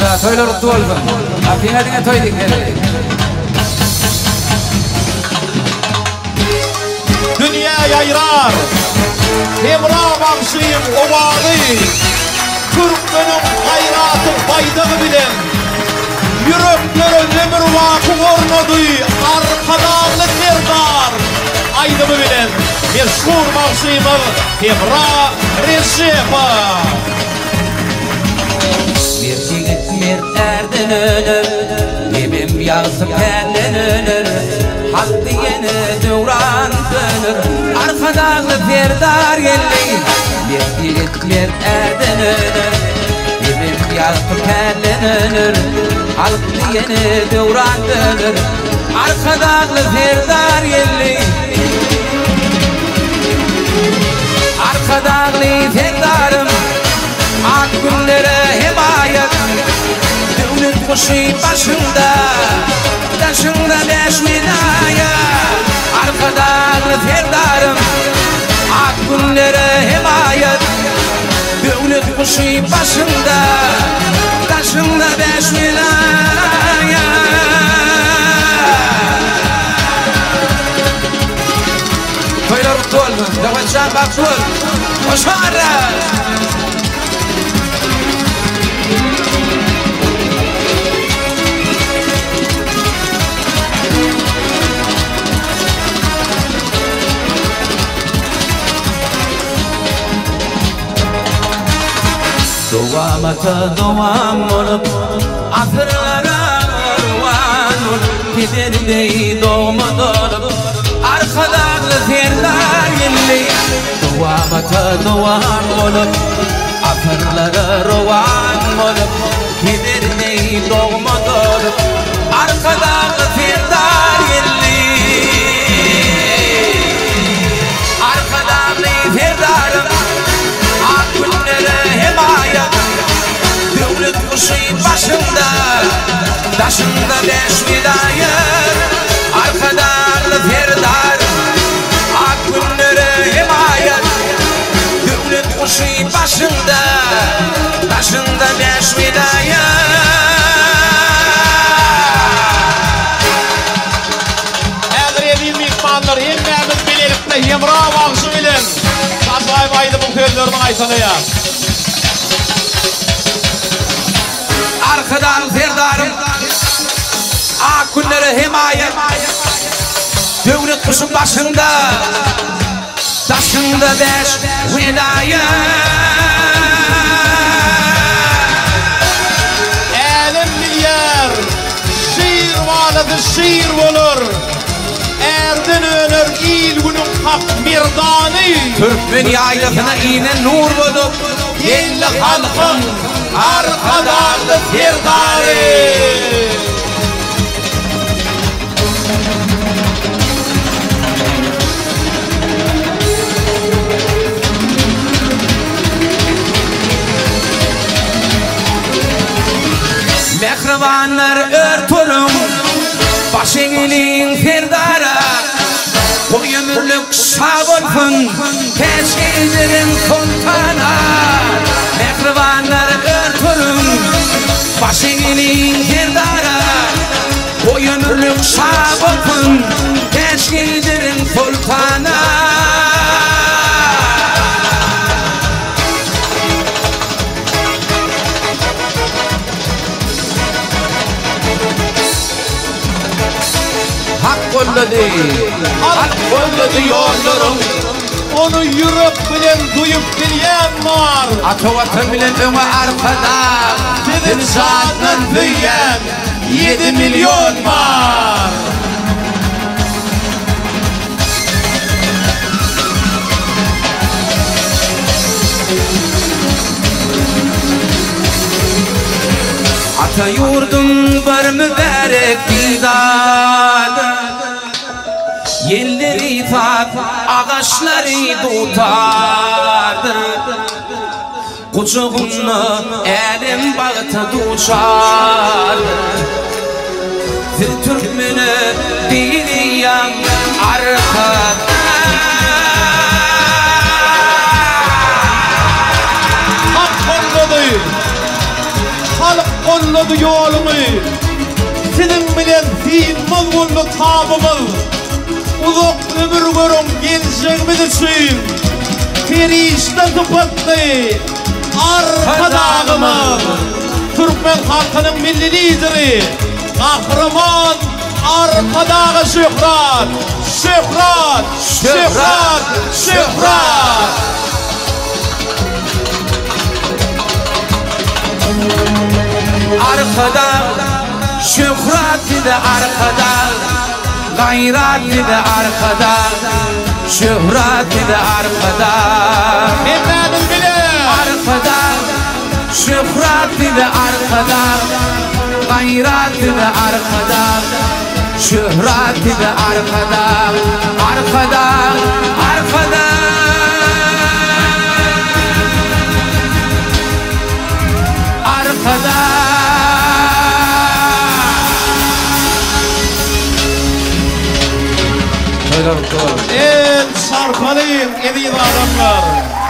Hadi toylar uttu olsun. Afiyetine toy dikleri. Dünya yayrar, Temra bağışıyım ovalı, Türkmenin hayratı faydağı bilen, yüreklere ömür vakı ornadı, arkadağlı serdar, aydımı bilen, meşhur bağışıyımı Temra Recep'a. Bir yigit mertlerden ölür, Gebim yazıp kendin ölür, Hak diyene devran dönür, Arkadağlı ferdar geldi. Bir yigit mertlerden ölür, Gebim yazıp kendin ölür, Hak diyene devran dönür, Arkadağlı ferdar geldi. Arkadağlı ferdarım, ak günlere himayet, devlet kuşu başında, taşında beş vilayet. Arkadağlı ferdarım, ak günlere himayet, devlet kuşu başında, taşında beş vilayet. Toylar uttu olsun, Devaçan Baksul, Hoşarra. Doğamata doğam olup, asırlara ruan olup, Giderdeyi doğma dolup, Arkadağlı ferdar geldi. Doğamata doğam olup, asırlara ruan olup, Giderdeyi doğma dolup, Arkadağlı ferdar geldi. Arkadağlı ferdarım, ak günlere himayet, devlet kuşu başında, taşında beş vilayet. Arkadağlı ferdar, ak günlere himayet, devlet kuşu başında, taşında beş vilayet. Ädrebi mihmanlar hemmemiz bilelikde Temra bağışı bilen, Sazvay baydı bu sözlerini aytanıya. Arkadağlı ferdarım, ak günlere himayet, devlet kuşu başında, taşında beş vilayet. 50 milyar şiir valadı şiir olur, erden ölür il günün hak mirdanı. Türkmen yaylasına inen nur bulup, Yelli halkın Arkadağlı ferdarı. mehribanlar örtülüm, başının ferdara, bu ömürlük sağ olsun, teşkilerin sultana. Mehribanlar örtülüm, başının ferdara, bu ömürlük sağ olsun, teşkilerin sultana. Hak kolladı yollarım, onu yürüp bilen duyup bilyen var. Atavatın bilen öne arkada, Senin şadın büyüyen 7 milyon var. ata yurdun bir mübarek didar, yerleri ifat, ağaçları tutardı. Kucağımla elim bağıta duşar, Türkmen'e diliyem arkada. Hak kolladı, halk kolladı. ulladı yolumu. Sizin bilen fiilmaz bollu tabımız. Uzak ömür görüm geleceğimiz için. Perişte tıpatlı arkadağımız. Türkmen halkının milli lideri. Kahraman arkadağı Şöhrat. Şöhrat, Şöhrat, Şöhrat. Arkada Şöhrat dedi arkada, gayrat dedi arkada, Şöhrat dedi arkada. Efendim bile. Arkada Şöhrat dedi arkada, gayrat dedi arkada, Şöhrat dedi arkada, arkada, arkada. Arkada El sarpalayın edin adamlar.